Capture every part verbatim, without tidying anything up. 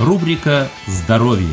Рубрика «Здоровье».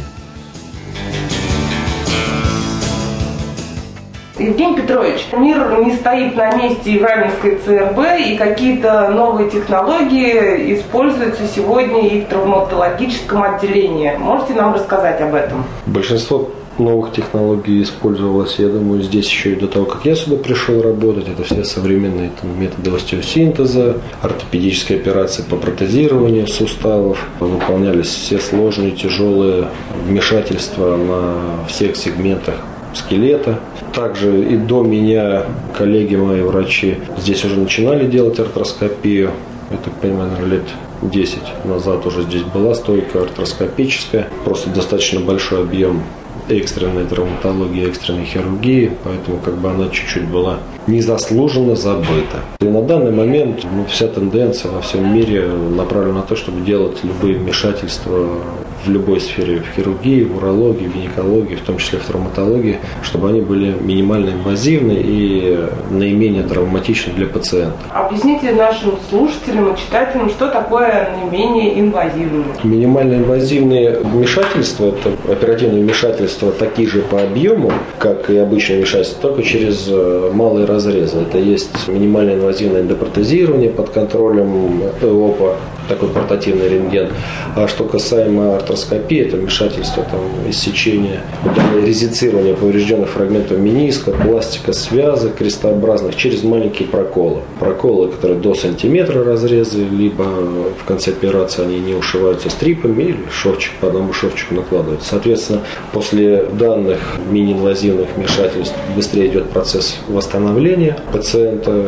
Евгений Петрович, мир не стоит на месте и в Раменской ЦРБ, и какие-то новые технологии используются сегодня и в травматологическом отделении. Можете нам рассказать об этом? Большинство новых технологий использовалось, я думаю, здесь еще и до того, как я сюда пришел работать. Это все современные там, методы остеосинтеза, ортопедические операции по протезированию суставов. Выполнялись все сложные, тяжелые вмешательства на всех сегментах скелета. Также и до меня коллеги мои, врачи, здесь уже начинали делать артроскопию. Я так понимаю, наверное, лет десять назад уже здесь была стойка артроскопическая. Просто достаточно большой объем экстренной травматологии, экстренной хирургии, поэтому как бы она чуть-чуть была незаслуженно забыта. И на данный момент ну, вся тенденция во всем мире направлена на то, чтобы делать любые вмешательства в любой сфере, в хирургии, в урологии, в гинекологии, в том числе в травматологии, чтобы они были минимально инвазивны и наименее травматичны для пациента. Объясните нашим слушателям и читателям, что такое наименее инвазивное. Минимально инвазивные вмешательства, это оперативные вмешательства такие же по объему, как и обычные вмешательства, только через малые разрезы. Это есть минимально инвазивное эндопротезирование под контролем ЭОПа, такой портативный рентген. А что касаемо артроскопии, это вмешательство, там, иссечение, резицирование поврежденных фрагментов мениска, пластика связок крестообразных через маленькие проколы. Проколы, которые до сантиметра разрезы, либо в конце операции они не ушиваются стрипами или шовчик по одному шовчику накладывают. Соответственно, после данных мини-инвазивных вмешательств быстрее идет процесс восстановления пациента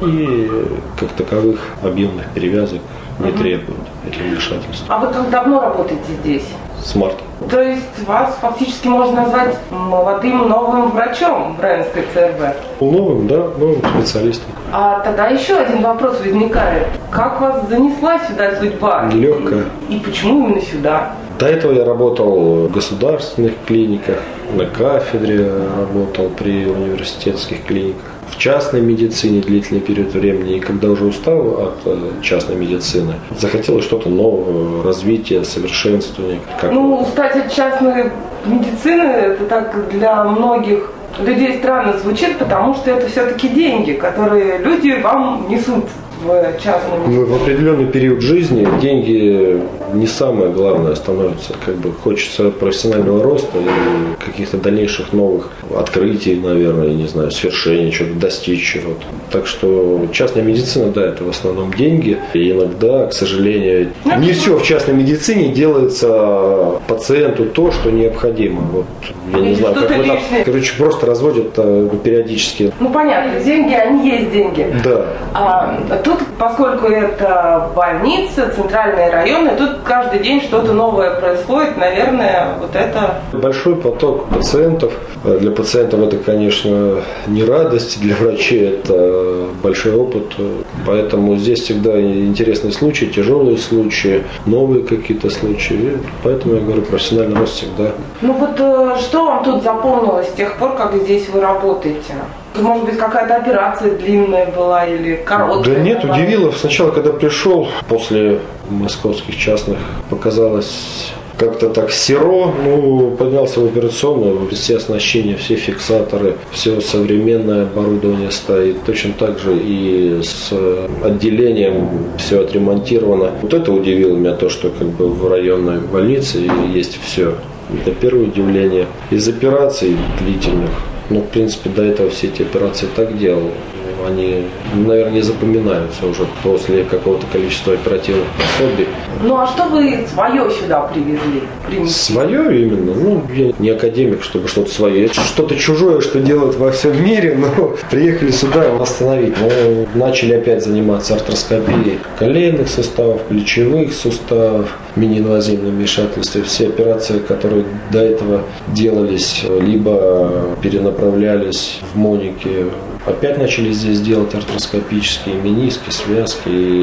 и как таковых объемных перевязок не требуют эти вмешательства. А вы как давно работаете здесь? С марта. То есть вас фактически можно назвать молодым новым врачом в Раменской ЦРБ? Новым, да, новым специалистом. А тогда еще один вопрос возникает. Как вас занесла сюда судьба? Нелегкая. И, и почему именно сюда? До этого я работал в государственных клиниках, на кафедре работал при университетских клиниках. В частной медицине длительный период времени, и когда уже устал от частной медицины, захотелось что-то нового, развития, совершенствования. Как... Ну, устать от частной медицины, это так для многих людей странно звучит, потому что это все-таки деньги, которые люди вам несут в частную медицину. В определенный период жизни деньги не самое главное становится. Как бы хочется профессионального роста и каких-то дальнейших новых открытий, наверное, не знаю, свершений, что-то достичь чего-то. Так что частная медицина, да, это в основном деньги. И иногда, к сожалению, не все в частной медицине делается пациенту то, что необходимо. Вот, я не знаю, как вы там, короче, просто разводят периодически. Ну, понятно, деньги, они есть деньги. Да. А, тут, поскольку это больница, центральные районы, тут каждый день что-то новое происходит, наверное, вот это... Большой поток пациентов. Для пациентов это, конечно, не радость, для врачей это большой опыт. Поэтому здесь всегда интересные случаи, тяжелые случаи, новые какие-то случаи. Поэтому я говорю, профессиональный рост всегда. Ну вот что вам тут запомнилось с тех пор, как здесь вы работаете? Может быть, какая-то операция длинная была или короткая? Да нет, была? удивило. Сначала, когда пришел, после московских частных, показалось как-то так серо. Ну, поднялся в операционную, все оснащения, все фиксаторы, все современное оборудование стоит. Точно так же и с отделением все отремонтировано. Вот это удивило меня, то, что как бы в районной больнице есть все. Это первое удивление. Из операций длительных, ну, в принципе, до этого все эти операции так делал. Они, наверное, не запоминаются уже после какого-то количества оперативных пособий. Ну, а что вы свое сюда привезли? Принесли? Свое именно? Ну, я не академик, чтобы что-то свое. Это что-то чужое, что делают во всем мире, но приехали сюда восстановить. Мы начали опять заниматься артроскопией коленных суставов, плечевых суставов, мини-инвазивным вмешательством. Все операции, которые до этого делались, либо перенаправлялись в Монике, опять начали здесь делать артроскопические мениски, связки. И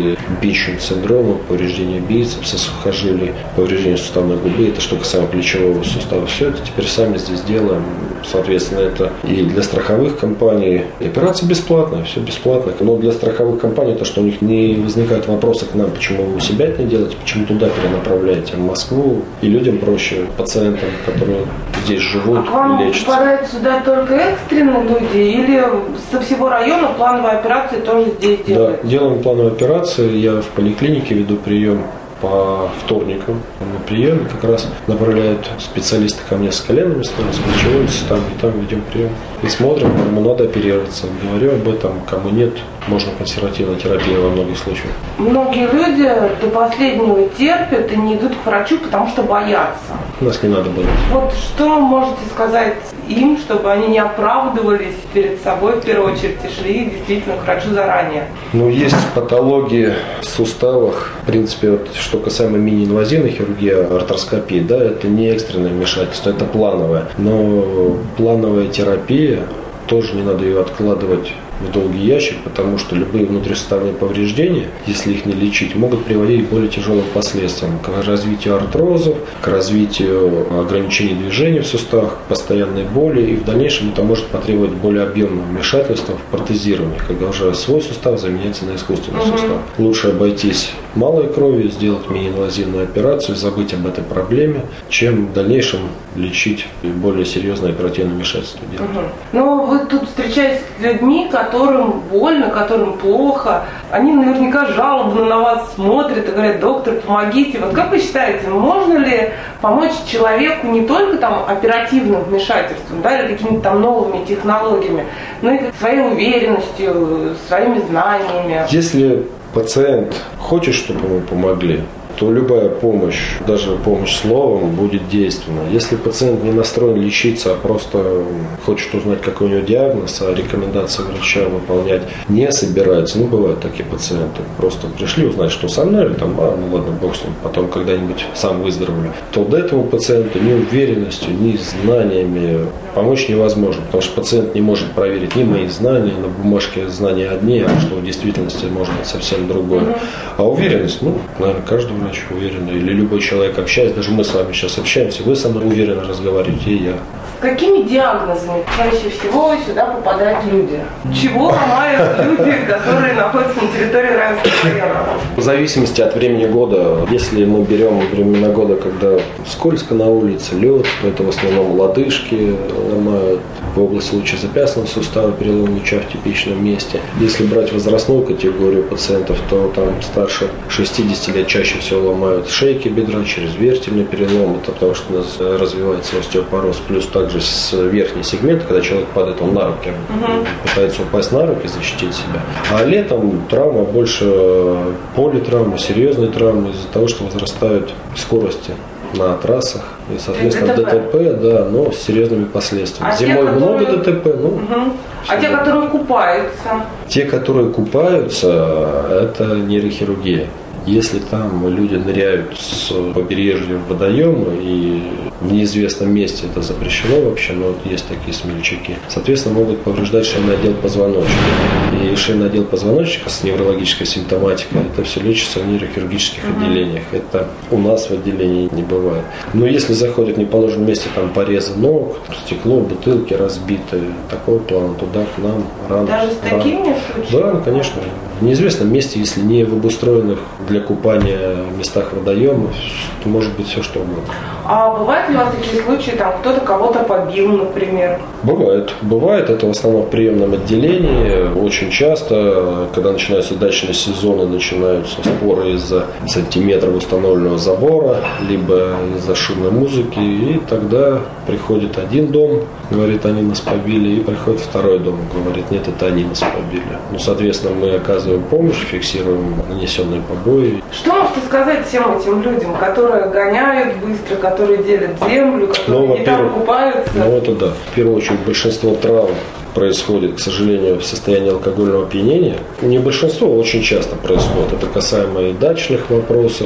Питчинг синдрома, повреждение бицепса, сухожилий, повреждение суставной губы. Это что касаемо плечевого сустава. Все это теперь сами здесь делаем. Соответственно, это и для страховых компаний. И операция бесплатная, все бесплатно. Но для страховых компаний то, что у них не возникают вопросы к нам, почему вы у себя это не делаете, почему туда перенаправляете, в Москву. И людям проще, пациентам, которые здесь живут, а к вам лечатся. попадают сюда только экстренные люди или со всего района плановые операции тоже здесь делают? Да, делаем плановые операции. Я в поликлинике веду прием по вторникам. На приеме как раз направляют специалисты ко мне с коленными, с плечевыми суставами, и там ведем прием. И смотрим, кому надо оперироваться. Говорю об этом, кому нет, можно консервативная терапия во многих случаях. Многие люди до последнего терпят и не идут к врачу, потому что боятся. Нас не надо бояться. Вот что можете сказать им, чтобы они не оправдывались перед собой в первую очередь и шли действительно к врачу заранее? Ну, есть патологии в суставах. В принципе, вот, что касаемо мини-инвазивной хирургии, артроскопии, да, это не экстренное вмешательство, это плановое. Но плановая терапия, тоже не надо ее откладывать в долгий ящик, потому что любые внутрисуставные повреждения, если их не лечить, могут приводить к более тяжелым последствиям, к развитию артрозов, к развитию ограничений движения в суставах, к постоянной боли, и в дальнейшем это может потребовать более объемного вмешательства в протезирование, когда уже свой сустав заменяется на искусственный угу. сустав. Лучше обойтись малой кровью, сделать мини-инвазивную операцию, забыть об этой проблеме, чем в дальнейшем лечить и более серьезное оперативное вмешательство делать. Угу. Но вы тут встречаетесь с людьми, которым больно, которым плохо. Они наверняка жалобно на вас смотрят и говорят: доктор, помогите. Вот как вы считаете, можно ли помочь человеку не только там оперативным вмешательством, да, или какими-то там новыми технологиями, но и своей уверенностью, своими знаниями? Если пациент хочет, чтобы ему помогли, то любая помощь, даже помощь словом, будет действенна. Если пациент не настроен лечиться, а просто хочет узнать, какой у него диагноз, а рекомендации врача выполнять не собирается, ну, бывают такие пациенты, просто пришли узнать, что со мной, или там, а, ну ладно, бог с ним, потом когда-нибудь сам выздоровлю, то до этого пациенту ни уверенностью, ни знаниями помочь невозможно, потому что пациент не может проверить ни мои знания, на бумажке знания одни, а что в действительности может быть совсем другое. А уверенность, ну, наверное, каждый врач уверенно, или любой человек, общаясь, даже мы с вами сейчас общаемся, вы со мной уверенно разговариваете, и я. С какими диагнозами чаще всего сюда попадают люди? Чего ломают люди, которые находятся на территории Раменского района? В зависимости от времени года, если мы берем времена года, когда скользко на улице, лед, то это в основном лодыжки ломают, в области лучезапястного сустава перелом луча в типичном месте. Если брать возрастную категорию пациентов, то там старше шестидесяти лет чаще всего ломают шейки бедра, через вертебный перелом, это потому что у нас развивается остеопороз, плюс также с верхней сегмента, когда человек падает, он на руки, угу. пытается упасть на руки, защитить себя. А летом травма больше политравмы, серьезные травмы из-за того, что возрастают скорости на трассах и, соответственно, ДТП, ДТП да, но с серьезными последствиями. А Зимой те, много которые... ДТП, ну. Угу. А те, которые купаются? Те, которые купаются, это нейрохирургия. Если там люди ныряют с побережья в водоемы и в неизвестном месте, это запрещено вообще, но вот есть такие смельчаки, соответственно, могут повреждать шейный отдел позвоночника. И шейный отдел позвоночника с неврологической симптоматикой, это все лечится в нейрохирургических mm-hmm. отделениях. Это у нас в отделении не бывает. Но если заходят в неположенном месте, там порезы ног, стекло, бутылки разбиты, такого плана, туда к нам рано. Даже с такими случаями? Да, конечно. В неизвестном месте, если не в обустроенных для купания местах водоемов, то может быть все что угодно. А бывают ли у вас такие случаи, там кто-то кого-то побил, например? Бывает. Бывает. Это в основном в приемном отделении. Очень часто, когда начинаются дачные сезоны, начинаются споры из-за сантиметров установленного забора, либо из-за шумной музыки. И тогда приходит один дом, говорит, они нас побили, и приходит второй дом, говорит, нет, это они нас побили. Ну, соответственно, мы оказываем помощь, фиксируем нанесенные побои. Что можете сказать всем этим людям, которые гоняют быстро, которые делят землю, которые ну, не там купаются? Ну, это да. В первую очередь, большинство травм происходит, к сожалению, в состоянии алкогольного опьянения. Не большинство, очень часто происходит. Это касаемо и дачных вопросов,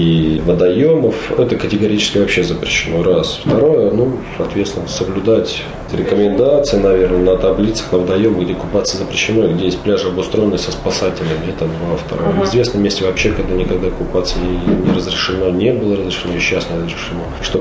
и водоемов. Это категорически вообще запрещено. Раз. Второе, ну, соответственно, соблюдать рекомендации, наверное, на таблицах, на водоемах, где купаться запрещено, где есть пляжи, обустроенные со спасателями. Это два автора. Uh-huh. В известном месте вообще, когда никогда купаться не, не разрешено, не было разрешено, и сейчас не разрешено. Что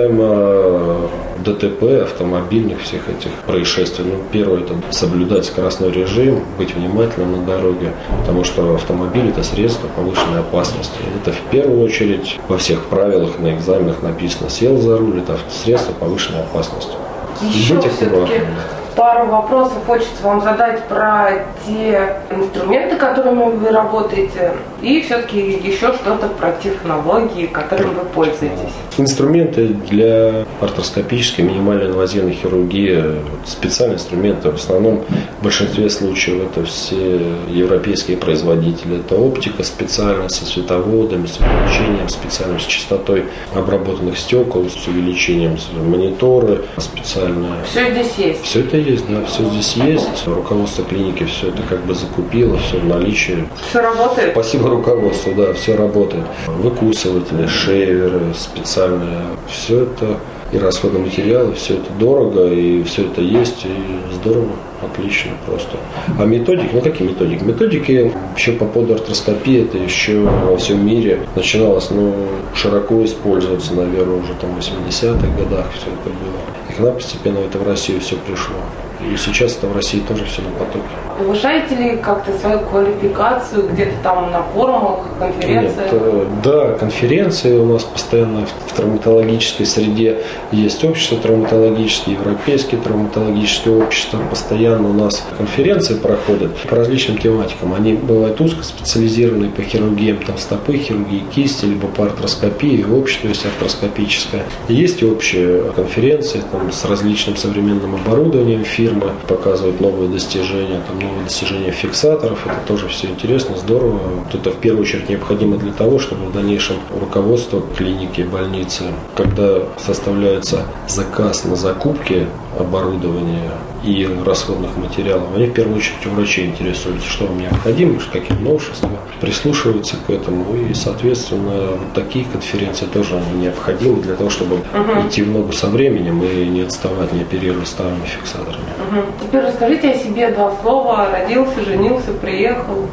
касаемо ДТП, автомобильных всех этих происшествий, ну, первое, это соблюдать скоростной режим, быть внимательным на дороге, потому что автомобиль – это средство повышенной опасности. Это в первую очередь во всех правилах на экзаменах написано: сел за руль – это средство повышенной опасности. Еще все-таки пару вопросов хочется вам задать про те инструменты, которыми вы работаете, и все-таки еще что-то про технологии, которыми вы пользуетесь. Инструменты для артроскопической минимальной инвазивной хирургии, специальные инструменты, в основном в большинстве случаев это все европейские производители. Это оптика специальная со световодами, с увеличением специальным, с частотой обработанных стекол, с увеличением мониторы специальные. Все здесь есть? Все это есть, да, все здесь есть. Руководство клиники все это как бы закупило, все в наличии. Все работает? Спасибо руководству, да, все работает. Выкусыватели, шейверы специальные, все это и расходные материалы, все это дорого, и все это есть, и здорово, отлично просто. А методики, ну какие методики? Методики еще по поводу артроскопии, это еще во всем мире начиналось, ну, широко использоваться, наверное, уже там в восьмидесятых годах все это было. И к нам постепенно это в Россию все пришло. И сейчас это в России тоже все на потоке. Повышаете ли как-то свою квалификацию где-то там на форумах, конференциях? Нет, да, конференции у нас постоянно в травматологической среде есть общество травматологическое, европейские травматологические общества. Постоянно у нас конференции проходят по различным тематикам. Они бывают узкоспециализированные по хирургиям, там стопы, хирургии кисти, либо по артроскопии, общество есть артроскопическое. И есть общие конференции там, с различным современным оборудованием фирмы, показывают новые достижения, там, новые достижения фиксаторов. Это тоже все интересно, здорово. Это в первую очередь необходимо для того, чтобы в дальнейшем руководство клиники, больницы, когда составляется заказ на закупки оборудования и расходных материалов, они в первую очередь у врачей интересуются, что вам необходимо, какие новшества, прислушиваются к этому, и, соответственно, такие конференции тоже необходимы для того, чтобы uh-huh. идти в ногу со временем и не отставать, не оперировать старыми фиксаторами. Uh-huh. Теперь расскажите о себе два слова. Родился, женился, приехал.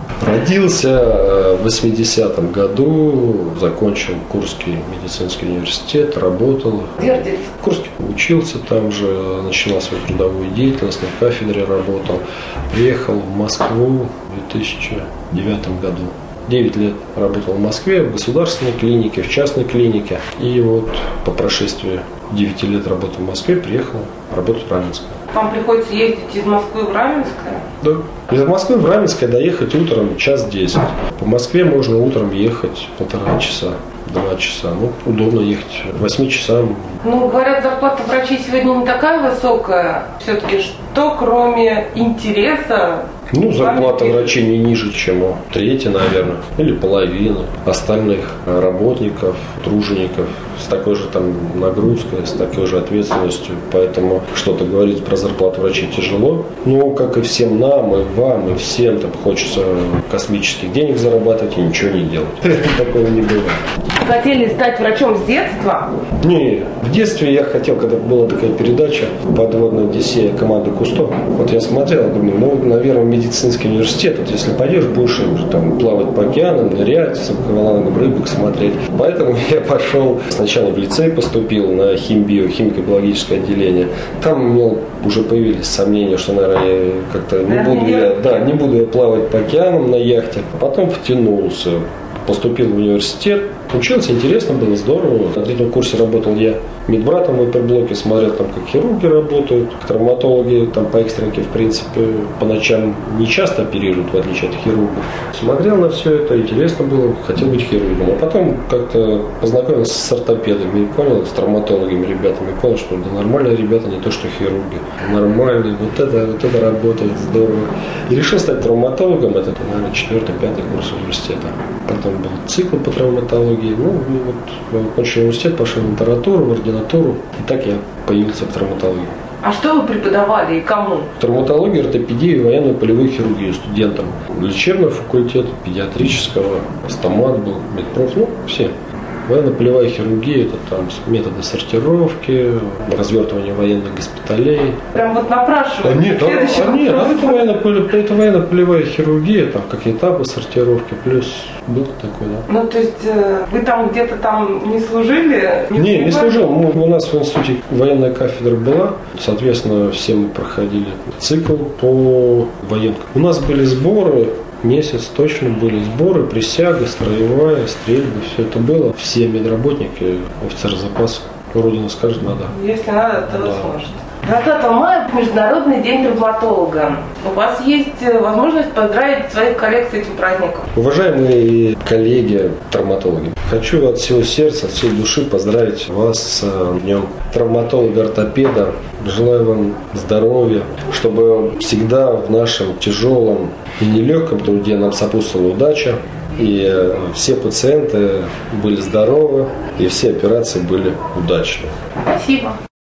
Родился в восьмидесятом году, закончил Курский медицинский университет, работал. Где родился? В Курске. Учился там же, начинал свою трудовую деятельность, на кафедре работал. Приехал в Москву в две тысячи девятом году. девять лет работал в Москве, в государственной клинике, в частной клинике. И вот по прошествии девяти лет работы в Москве приехал работать в Раменское. Вам приходится ездить из Москвы в Раменское? Да. Из Москвы в Раменское доехать утром час десять. По Москве можно утром ехать полтора часа. Два часа. Ну, удобно ехать к восьми часам. Ну, говорят, зарплата врачей сегодня не такая высокая. Все-таки что, кроме интереса? Ну, зарплата врачей не ниже, чем у трети, наверное, или половины остальных работников, тружеников с такой же там нагрузкой, с такой же ответственностью. Поэтому что-то говорить про зарплату врачей тяжело. Ну, как и всем нам, и вам, и всем там хочется космических денег зарабатывать и ничего не делать. Такого не бывает. Хотели стать врачом с детства? Не, в детстве я хотел, когда была такая передача «Подводная Одиссея» команды Кусто. Вот я смотрел, думаю, ну, наверное, медицинский университет, вот если пойдешь, будешь там плавать по океанам, нырять, с аквалангом рыбок смотреть. Поэтому я пошел, сначала в лицей поступил на химбио, химико-биологическое отделение. Там у меня уже появились сомнения, что, наверное, я как-то не буду я, да, не буду я плавать по океанам на яхте. Потом втянулся, поступил в университет. Учился, интересно было, здорово. На третьем курсе работал я медбратом в оперблоке, смотрел там, как хирурги работают, травматологи там по экстренке, в принципе, по ночам не часто оперируют, в отличие от хирургов. Смотрел на все это, интересно было, хотел быть хирургом. А потом как-то познакомился с ортопедами и понял, с травматологами, ребятами, и понял, что да нормальные ребята, не то что хирурги. Нормальные, вот это, вот это работает здорово. И решил стать травматологом, это, наверное, четвертый, пятый курс университета. Потом был цикл по травматологии. Ну, вот, я окончил университет, пошел в интернатуру, в ординатуру. И так я появился в травматологии. А что вы преподавали и кому? Травматологию, ортопедию и военную полевую хирургию студентам. Лечебного факультета, педиатрического, стомат был, медпроф, ну, все. Военно-полевая хирургия – это там методы сортировки, развертывание военных госпиталей. Прям вот напрашивается. А нет, а, а нет, а это, военно, это военно-полевая хирургия, там как этапы сортировки, плюс было такое, да. Ну, то есть вы там где-то там не служили? Не, не, не служил. Мы, у нас в институте военная кафедра была, соответственно, все мы проходили цикл по военкам. У нас были сборы. Месяц точно были сборы, присяга, строевая, стрельбы, все это было. Все медработники, офицеры запаса, Родина скажет, надо. Если надо, то да. вы сможете. двадцатого мая – Международный день травматолога. У вас есть возможность поздравить своих коллег с этим праздником. Уважаемые коллеги травматологи, хочу от всего сердца, от всей души поздравить вас с днем травматолога-ортопеда. Желаю вам здоровья, чтобы всегда в нашем тяжелом и нелегком труде нам сопутствовала удача, и все пациенты были здоровы, и все операции были удачны. Спасибо.